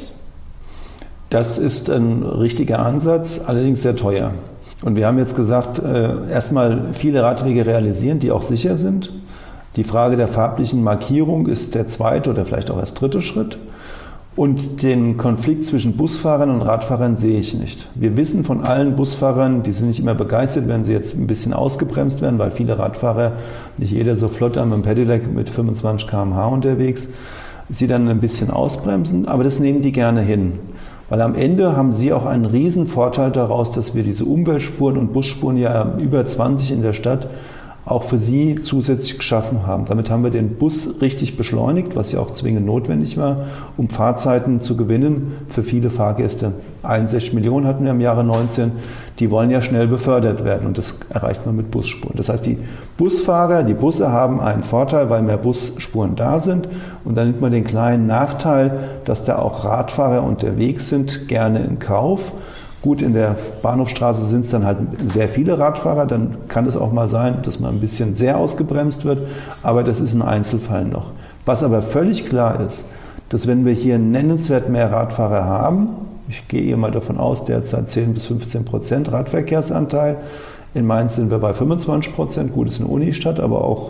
Das ist ein richtiger Ansatz, allerdings sehr teuer. Und wir haben jetzt gesagt, erstmal viele Radwege realisieren, die auch sicher sind. Die Frage der farblichen Markierung ist der 2. oder vielleicht auch erst 3. Schritt. Und den Konflikt zwischen Busfahrern und Radfahrern sehe ich nicht. Wir wissen von allen Busfahrern, die sind nicht immer begeistert, wenn sie jetzt ein bisschen ausgebremst werden, weil viele Radfahrer, nicht jeder so flott am Pedelec mit 25 km/h unterwegs, sie dann ein bisschen ausbremsen, aber das nehmen die gerne hin. Weil am Ende haben sie auch einen riesen Vorteil daraus, dass wir diese Umweltspuren und Busspuren ja über 20 in der Stadt auch für sie zusätzlich geschaffen haben. Damit haben wir den Bus richtig beschleunigt, was ja auch zwingend notwendig war, um Fahrzeiten zu gewinnen für viele Fahrgäste. 61 Millionen hatten wir im Jahre 19, die wollen ja schnell befördert werden und das erreicht man mit Busspuren. Das heißt, die Busfahrer, die Busse haben einen Vorteil, weil mehr Busspuren da sind und dann nimmt man den kleinen Nachteil, dass da auch Radfahrer unterwegs sind, gerne in Kauf. Gut, in der Bahnhofstraße sind es dann halt sehr viele Radfahrer, dann kann es auch mal sein, dass man ein bisschen sehr ausgebremst wird, aber das ist ein Einzelfall noch. Was aber völlig klar ist, dass wenn wir hier nennenswert mehr Radfahrer haben, ich gehe hier mal davon aus, derzeit 10-15% Radverkehrsanteil, in Mainz sind wir bei 25%, gut, ist eine Unistadt, aber auch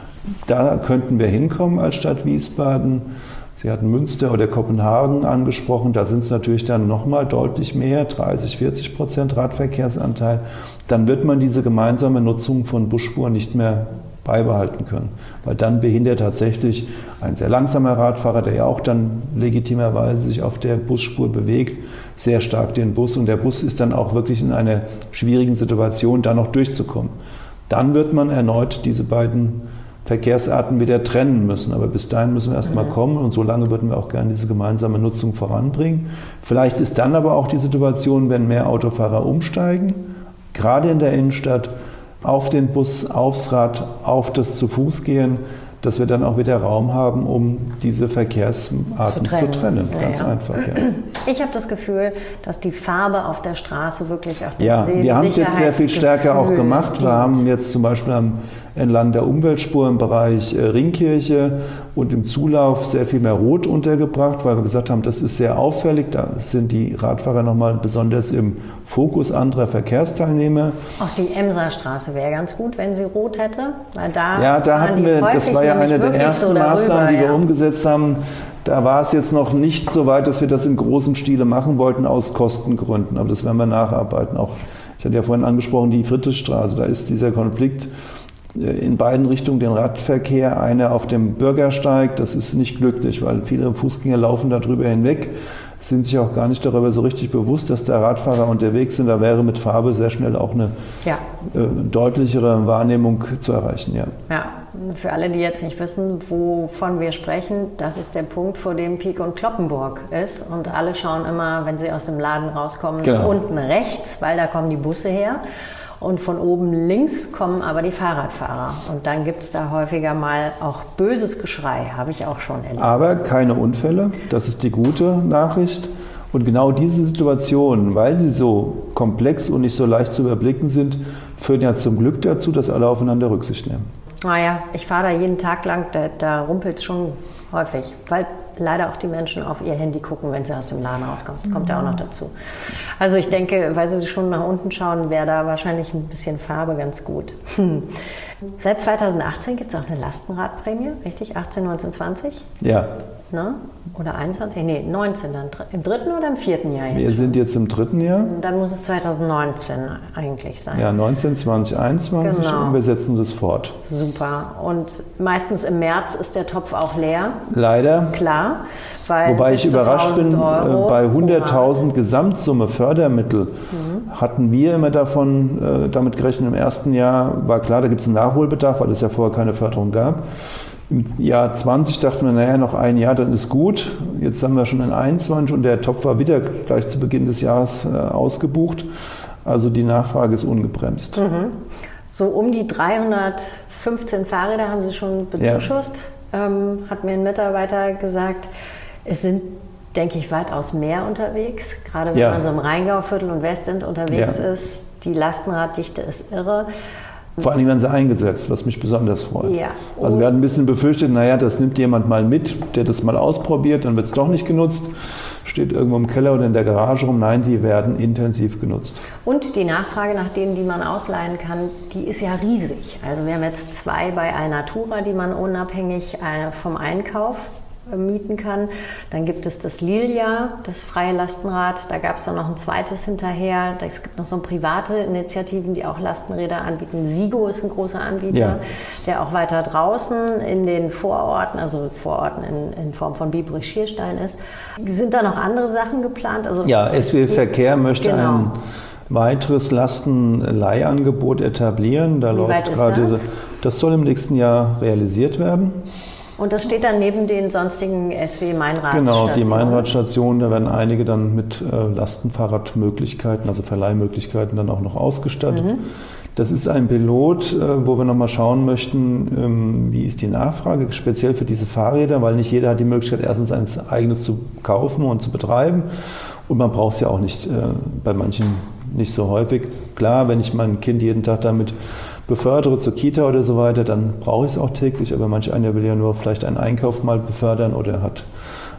da könnten wir hinkommen als Stadt Wiesbaden. Sie hatten Münster oder Kopenhagen angesprochen, da sind es natürlich dann nochmal deutlich mehr, 30-40% Radverkehrsanteil. Dann wird man diese gemeinsame Nutzung von Busspuren nicht mehr beibehalten können, weil dann behindert tatsächlich ein sehr langsamer Radfahrer, der ja auch dann legitimerweise sich auf der Busspur bewegt, sehr stark den Bus, und der Bus ist dann auch wirklich in einer schwierigen Situation, da noch durchzukommen. Dann wird man erneut diese beiden Verkehrsarten wieder trennen müssen. Aber bis dahin müssen wir erst mal kommen, und so lange würden wir auch gerne diese gemeinsame Nutzung voranbringen. Vielleicht ist dann aber auch die Situation, wenn mehr Autofahrer umsteigen, gerade in der Innenstadt, auf den Bus, aufs Rad, auf das Zu-Fuß-Gehen, dass wir dann auch wieder Raum haben, um diese Verkehrsarten zu trennen. Ganz einfach. Ja. Ich habe das Gefühl, dass die Farbe auf der Straße wirklich auch das wir haben es jetzt sehr viel stärker auch gemacht. Wir haben jetzt zum Beispiel entlang der Umweltspur im Bereich Ringkirche und im Zulauf sehr viel mehr Rot untergebracht, weil wir gesagt haben, das ist sehr auffällig. Da sind die Radfahrer nochmal besonders im Fokus anderer Verkehrsteilnehmer. Auch die Emserstraße wäre ganz gut, wenn sie rot hätte. Weil da hatten wir, das war ja eine der ersten Maßnahmen, die wir umgesetzt haben. Da war es jetzt noch nicht so weit, dass wir das in großem Stile machen wollten, aus Kostengründen. Aber das werden wir nacharbeiten. Auch, ich hatte ja vorhin angesprochen, die Friedrichstraße, da ist dieser Konflikt in beiden Richtungen, den Radverkehr, einer auf dem Bürgersteig, das ist nicht glücklich, weil viele Fußgänger laufen da drüber hinweg, sind sich auch gar nicht darüber so richtig bewusst, dass da Radfahrer unterwegs sind. Da wäre mit Farbe sehr schnell auch eine deutlichere Wahrnehmung zu erreichen. Ja, für alle, die jetzt nicht wissen, wovon wir sprechen, das ist der Punkt, vor dem Pieck und Cloppenburg ist. Und alle schauen immer, wenn sie aus dem Laden rauskommen, unten rechts, weil da kommen die Busse her. Und von oben links kommen aber die Fahrradfahrer. Und dann gibt es da häufiger mal auch böses Geschrei, habe ich auch schon erlebt. Aber keine Unfälle, das ist die gute Nachricht. Und genau diese Situationen, weil sie so komplex und nicht so leicht zu überblicken sind, führen ja zum Glück dazu, dass alle aufeinander Rücksicht nehmen. Naja, ich fahre da jeden Tag lang, da rumpelt es schon häufig, weil leider auch die Menschen auf ihr Handy gucken, wenn sie aus dem Laden rauskommen. Das kommt ja auch noch dazu. Also ich denke, weil sie schon nach unten schauen, wäre da wahrscheinlich ein bisschen Farbe ganz gut. Seit 2018 gibt es auch eine Lastenradprämie, richtig? 18, 19, 20? Ja. Ne? Oder 21? Nee, 19 dann. Im dritten oder im vierten Jahr jetzt? Wir sind jetzt im dritten Jahr. Dann muss es 2019 eigentlich sein. Ja, 19, 20, 21 und wir setzen das fort. Super. Und meistens im März ist der Topf auch leer. Leider. Klar. Weil wobei ich überrascht bin, bei 100.000 Gesamtsumme Fördermittel hatten wir immer damit gerechnet, im ersten Jahr war klar, da gibt es einen Nachholbedarf, weil es ja vorher keine Förderung gab. Im Jahr 20 dachten wir, naja, noch ein Jahr, dann ist gut. Jetzt haben wir schon in 21 und der Topf war wieder gleich zu Beginn des Jahres ausgebucht. Also die Nachfrage ist ungebremst. So um die 315 Fahrräder haben Sie schon bezuschusst, hat mir ein Mitarbeiter gesagt. Es sind, denke ich, weitaus mehr unterwegs. Gerade wenn man so im Rheingauviertel und Westend unterwegs ist. Die Lastenraddichte ist irre. Vor allem werden sie eingesetzt, was mich besonders freut. Ja. Also wir hatten ein bisschen befürchtet, naja, das nimmt jemand mal mit, der das mal ausprobiert, dann wird es doch nicht genutzt, steht irgendwo im Keller oder in der Garage rum. Nein, die werden intensiv genutzt. Und die Nachfrage nach denen, die man ausleihen kann, die ist ja riesig. Also wir haben jetzt 2 bei Alnatura, die man unabhängig vom Einkauf mieten kann. Dann gibt es das Lilia, das freie Lastenrad. Da gab es dann noch ein zweites hinterher. Es gibt noch so private Initiativen, die auch Lastenräder anbieten. Sigo ist ein großer Anbieter, der auch weiter draußen in den Vororten, also Vororten in Form von Biebrich-Schierstein ist. Sind da noch andere Sachen geplant? Also SW Verkehr möchte ein weiteres Lastenleihangebot etablieren. Da läuft gerade, das soll im nächsten Jahr realisiert werden. Und das steht dann neben den sonstigen SW-Mainradstationen? Genau, die Mainradstationen, da werden einige dann mit Lastenfahrradmöglichkeiten, also Verleihmöglichkeiten dann auch noch ausgestattet. Das ist ein Pilot, wo wir nochmal schauen möchten, wie ist die Nachfrage, speziell für diese Fahrräder, weil nicht jeder hat die Möglichkeit, erstens eins eigenes zu kaufen und zu betreiben. Und man braucht es ja auch nicht, bei manchen nicht so häufig. Klar, wenn ich mein Kind jeden Tag damit befördere zur Kita oder so weiter, dann brauche ich es auch täglich, aber manch einer will ja nur vielleicht einen Einkauf mal befördern oder hat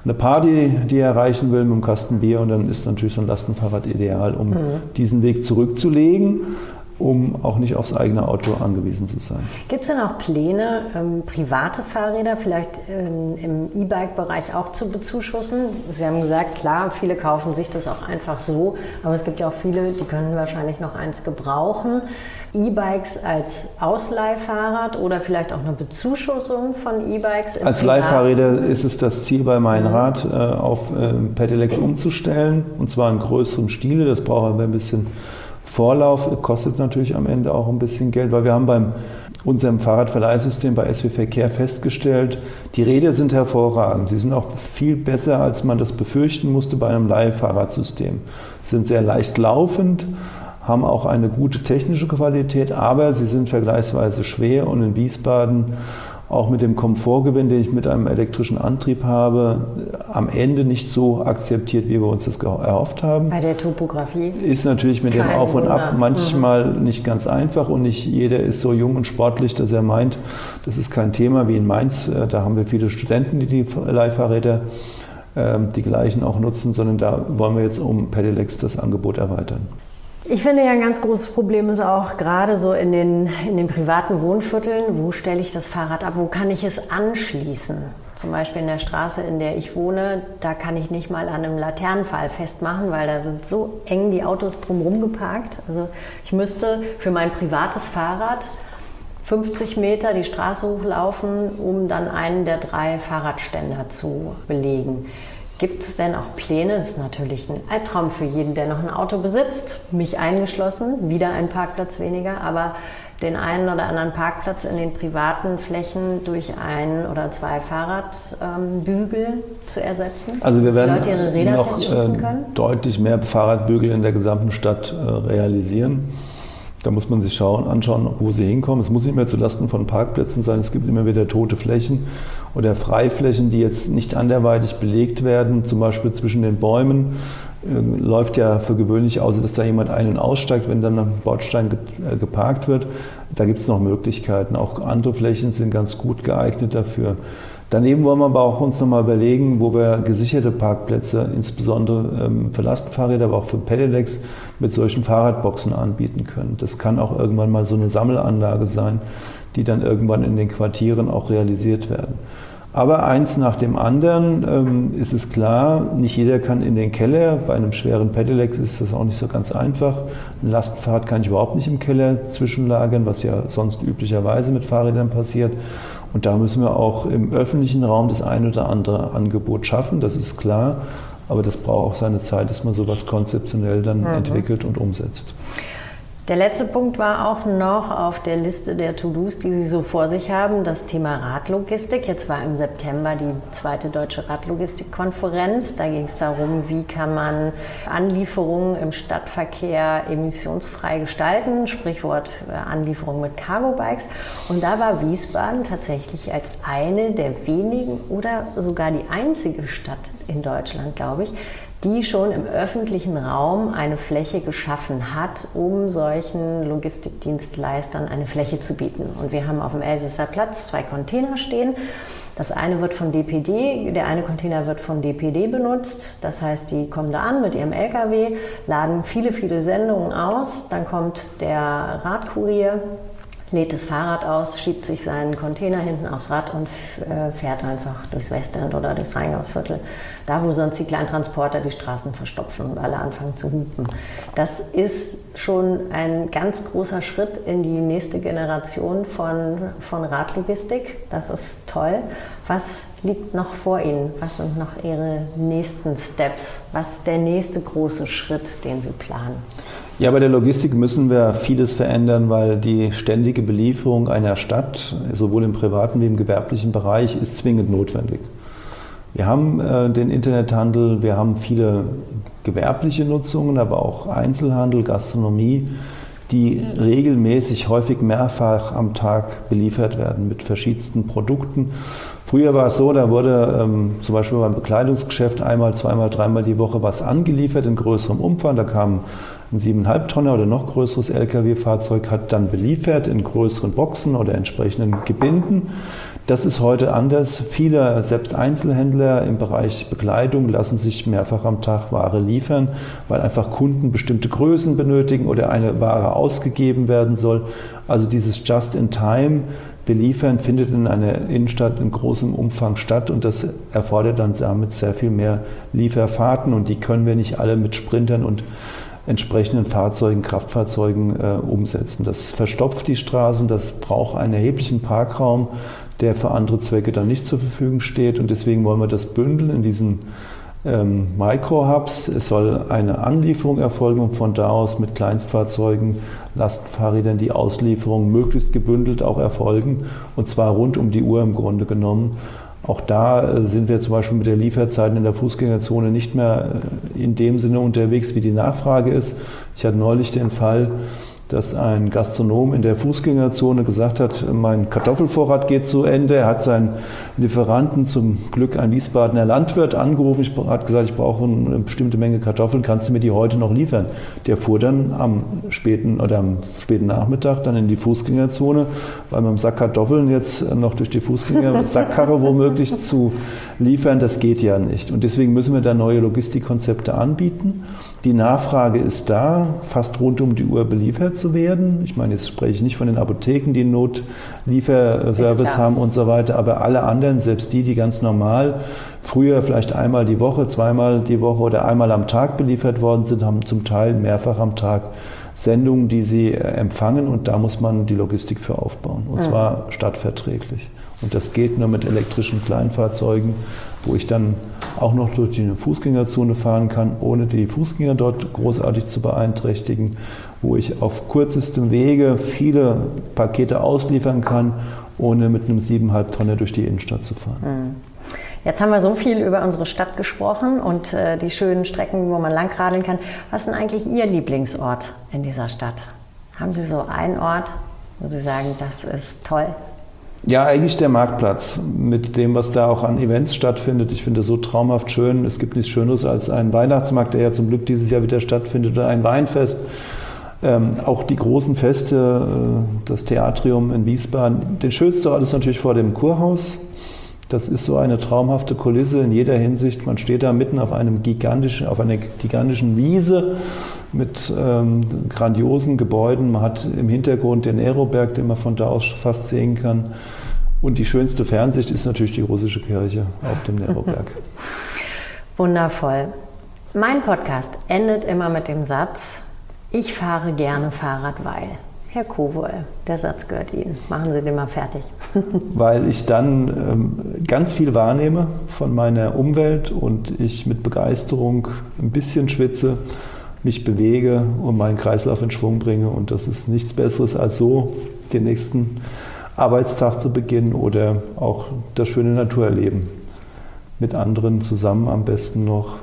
eine Party, die er erreichen will, mit einem Kasten Bier, und dann ist natürlich so ein Lastenfahrrad ideal, um diesen Weg zurückzulegen, um auch nicht aufs eigene Auto angewiesen zu sein. Gibt es denn auch Pläne, private Fahrräder vielleicht im E-Bike-Bereich auch zu bezuschussen? Sie haben gesagt, klar, viele kaufen sich das auch einfach so, aber es gibt ja auch viele, die können wahrscheinlich noch eins gebrauchen. E-Bikes als Ausleihfahrrad oder vielleicht auch eine Bezuschussung von E-Bikes? Als Leihfahrräder ist es das Ziel bei Meinrad, auf Pedelecs umzustellen, und zwar in größerem Stile. Das braucht aber ein bisschen Vorlauf, kostet natürlich am Ende auch ein bisschen Geld, weil wir haben bei unserem Fahrradverleihsystem bei SW Verkehr festgestellt, die Räder sind hervorragend. Sie sind auch viel besser, als man das befürchten musste bei einem Leihfahrradsystem. Sie sind sehr leicht laufend, haben auch eine gute technische Qualität, aber sie sind vergleichsweise schwer, und in Wiesbaden auch mit dem Komfortgewinn, den ich mit einem elektrischen Antrieb habe, am Ende nicht so akzeptiert, wie wir uns das erhofft haben. Bei der Topografie? Ist natürlich mit dem Auf und Ab manchmal nicht ganz einfach, und nicht jeder ist so jung und sportlich, dass er meint, das ist kein Thema wie in Mainz. Da haben wir viele Studenten, die Leihfahrräder die gleichen auch nutzen, sondern da wollen wir jetzt um Pedelecs das Angebot erweitern. Ich finde ja, ein ganz großes Problem ist auch gerade so in den privaten Wohnvierteln, wo stelle ich das Fahrrad ab, wo kann ich es anschließen? Zum Beispiel in der Straße, in der ich wohne, da kann ich nicht mal an einem Laternenpfahl festmachen, weil da sind so eng die Autos drumherum geparkt. Also ich müsste für mein privates Fahrrad 50 Meter die Straße hochlaufen, um dann einen der 3 Fahrradständer zu belegen. Gibt es denn auch Pläne? Das ist natürlich ein Albtraum für jeden, der noch ein Auto besitzt, mich eingeschlossen, wieder ein Parkplatz weniger, aber den einen oder anderen Parkplatz in den privaten Flächen durch 1 oder 2 Fahrradbügel zu ersetzen? Also wir werden Leute ihre Räder noch deutlich mehr Fahrradbügel in der gesamten Stadt realisieren. Da muss man sich anschauen, wo sie hinkommen. Es muss nicht mehr zulasten von Parkplätzen sein. Es gibt immer wieder tote Flächen oder Freiflächen, die jetzt nicht anderweitig belegt werden. Zum Beispiel zwischen den Bäumen läuft ja für gewöhnlich aus, dass da jemand ein- und aussteigt, wenn dann am Bordstein geparkt wird. Da gibt es noch Möglichkeiten. Auch andere Flächen sind ganz gut geeignet dafür. Daneben wollen wir aber auch uns nochmal überlegen, wo wir gesicherte Parkplätze, insbesondere für Lastenfahrräder, aber auch für Pedelecs, mit solchen Fahrradboxen anbieten können. Das kann auch irgendwann mal so eine Sammelanlage sein, die dann irgendwann in den Quartieren auch realisiert werden. Aber eins nach dem anderen ist es klar, nicht jeder kann in den Keller. Bei einem schweren Pedelec ist das auch nicht so ganz einfach. Ein Lastenfahrrad kann ich überhaupt nicht im Keller zwischenlagern, was ja sonst üblicherweise mit Fahrrädern passiert. Und da müssen wir auch im öffentlichen Raum das ein oder andere Angebot schaffen, das ist klar. Aber das braucht auch seine Zeit, dass man sowas konzeptionell dann entwickelt und umsetzt. Der letzte Punkt war auch noch auf der Liste der To-Dos, die Sie so vor sich haben, das Thema Radlogistik. Jetzt war im September die 2. Deutsche Radlogistikkonferenz. Da ging es darum, wie kann man Anlieferungen im Stadtverkehr emissionsfrei gestalten, Sprichwort Anlieferung mit Cargo-Bikes. Und da war Wiesbaden tatsächlich als eine der wenigen oder sogar die einzige Stadt in Deutschland, glaube ich, die schon im öffentlichen Raum eine Fläche geschaffen hat, um solchen Logistikdienstleistern eine Fläche zu bieten. Und wir haben auf dem Elsässer Platz 2 Container stehen. Das eine wird von DPD, der eine Container wird von DPD benutzt. Das heißt, die kommen da an mit ihrem LKW, laden viele, viele Sendungen aus. Dann kommt der Radkurier, lädt das Fahrrad aus, schiebt sich seinen Container hinten aufs Rad und fährt einfach durchs Westend oder durchs Rheingauviertel. Da, wo sonst die Kleintransporter die Straßen verstopfen und alle anfangen zu hupen. Das ist schon ein ganz großer Schritt in die nächste Generation von Radlogistik. Das ist toll. Was liegt noch vor Ihnen? Was sind noch Ihre nächsten Steps? Was ist der nächste große Schritt, den Sie planen? Ja, bei der Logistik müssen wir vieles verändern, weil die ständige Belieferung einer Stadt, sowohl im privaten wie im gewerblichen Bereich, ist zwingend notwendig. Wir haben den Internethandel, wir haben viele gewerbliche Nutzungen, aber auch Einzelhandel, Gastronomie, die regelmäßig, häufig mehrfach am Tag beliefert werden mit verschiedensten Produkten. Früher war es so, da wurde zum Beispiel beim Bekleidungsgeschäft einmal, zweimal, dreimal die Woche was angeliefert in größerem Umfang. Da kam ein 7,5 Tonner oder noch größeres Lkw-Fahrzeug, hat dann beliefert in größeren Boxen oder entsprechenden Gebinden. Das ist heute anders. Viele, selbst Einzelhändler im Bereich Bekleidung, lassen sich mehrfach am Tag Ware liefern, weil einfach Kunden bestimmte Größen benötigen oder eine Ware ausgegeben werden soll. Also dieses Just-in-Time beliefern findet in einer Innenstadt in großem Umfang statt und das erfordert dann damit sehr viel mehr Lieferfahrten und die können wir nicht alle mit Sprintern und entsprechenden Fahrzeugen, Kraftfahrzeugen umsetzen. Das verstopft die Straßen, das braucht einen erheblichen Parkraum, der für andere Zwecke dann nicht zur Verfügung steht und deswegen wollen wir das bündeln in diesen Micro-Hubs. Es soll eine Anlieferung erfolgen und von da aus mit Kleinstfahrzeugen, Lastenfahrrädern die Auslieferung möglichst gebündelt auch erfolgen und zwar rund um die Uhr im Grunde genommen. Auch da sind wir zum Beispiel mit der Lieferzeiten in der Fußgängerzone nicht mehr in dem Sinne unterwegs, wie die Nachfrage ist. Ich hatte neulich den Fall, dass ein Gastronom in der Fußgängerzone gesagt hat, mein Kartoffelvorrat geht zu Ende. Er hat seinen Lieferanten, zum Glück ein Wiesbadener Landwirt, angerufen, hat gesagt, ich brauche eine bestimmte Menge Kartoffeln, kannst du mir die heute noch liefern? Der fuhr dann am späten Nachmittag dann in die Fußgängerzone, weil mit dem Sack Kartoffeln jetzt noch durch die Fußgängersackkarre womöglich zu liefern, das geht ja nicht. Und deswegen müssen wir da neue Logistikkonzepte anbieten. Die Nachfrage ist da, fast rund um die Uhr beliefert zu werden. Ich meine, jetzt spreche ich nicht von den Apotheken, die einen Notlieferservice haben und so weiter, aber alle anderen, selbst die ganz normal früher vielleicht einmal die Woche, zweimal die Woche oder einmal am Tag beliefert worden sind, haben zum Teil mehrfach am Tag Sendungen, die sie empfangen und da muss man die Logistik für aufbauen und zwar stadtverträglich. Und das geht nur mit elektrischen Kleinfahrzeugen, wo ich dann auch noch durch die Fußgängerzone fahren kann, ohne die Fußgänger dort großartig zu beeinträchtigen, wo ich auf kürzestem Wege viele Pakete ausliefern kann, ohne mit einem 7,5 Tonner durch die Innenstadt zu fahren. Jetzt haben wir so viel über unsere Stadt gesprochen und die schönen Strecken, wo man langradeln kann. Was ist denn eigentlich Ihr Lieblingsort in dieser Stadt? Haben Sie so einen Ort, wo Sie sagen, das ist toll? Ja, eigentlich der Marktplatz mit dem, was da auch an Events stattfindet. Ich finde es so traumhaft schön. Es gibt nichts Schöneres als einen Weihnachtsmarkt, der ja zum Glück dieses Jahr wieder stattfindet, oder ein Weinfest. Auch die großen Feste, das Theatrium in Wiesbaden. Den schönsten Ort ist natürlich vor dem Kurhaus. Das ist so eine traumhafte Kulisse in jeder Hinsicht. Man steht da mitten auf einer gigantischen Wiese mit grandiosen Gebäuden. Man hat im Hintergrund den Aeroberg, den man von da aus fast sehen kann. Und die schönste Fernsicht ist natürlich die russische Kirche auf dem Aeroberg. Wundervoll. Mein Podcast endet immer mit dem Satz, ich fahre gerne Fahrrad, weil. Herr Kowol, der Satz gehört Ihnen. Machen Sie den mal fertig. Weil ich dann ganz viel wahrnehme von meiner Umwelt und ich mit Begeisterung ein bisschen schwitze, mich bewege und meinen Kreislauf in Schwung bringe. Und das ist nichts Besseres als so, den nächsten Arbeitstag zu beginnen oder auch das schöne Naturerleben mit anderen zusammen am besten noch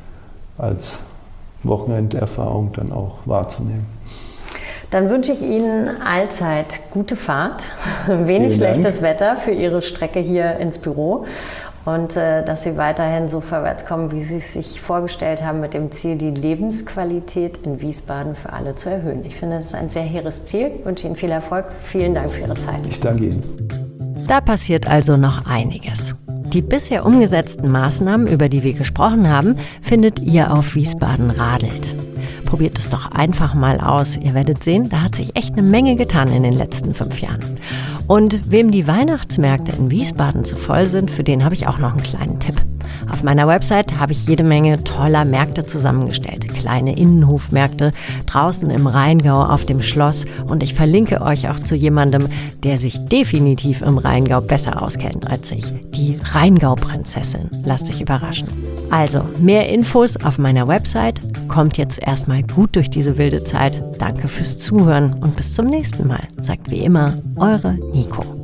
als Wochenenderfahrung dann auch wahrzunehmen. Dann wünsche ich Ihnen allzeit gute Fahrt, wenig schlechtes Wetter für Ihre Strecke hier ins Büro und dass Sie weiterhin so vorwärts kommen, wie Sie es sich vorgestellt haben, mit dem Ziel, die Lebensqualität in Wiesbaden für alle zu erhöhen. Ich finde, das ist ein sehr hehres Ziel. Ich wünsche Ihnen viel Erfolg. Vielen Dank für Ihre Zeit. Ich danke Ihnen. Da passiert also noch einiges. Die bisher umgesetzten Maßnahmen, über die wir gesprochen haben, findet ihr auf Wiesbaden radelt. Probiert es doch einfach mal aus. Ihr werdet sehen, da hat sich echt eine Menge getan in den letzten 5 Jahren. Und wem die Weihnachtsmärkte in Wiesbaden zu voll sind, für den habe ich auch noch einen kleinen Tipp. Auf meiner Website habe ich jede Menge toller Märkte zusammengestellt. Kleine Innenhofmärkte draußen im Rheingau auf dem Schloss. Und ich verlinke euch auch zu jemandem, der sich definitiv im Rheingau besser auskennt als ich. Die Rheingau-Prinzessin. Lasst euch überraschen. Also, mehr Infos auf meiner Website. Kommt jetzt erstmal gut durch diese wilde Zeit. Danke fürs Zuhören und bis zum nächsten Mal. Sagt wie immer, eure Nico.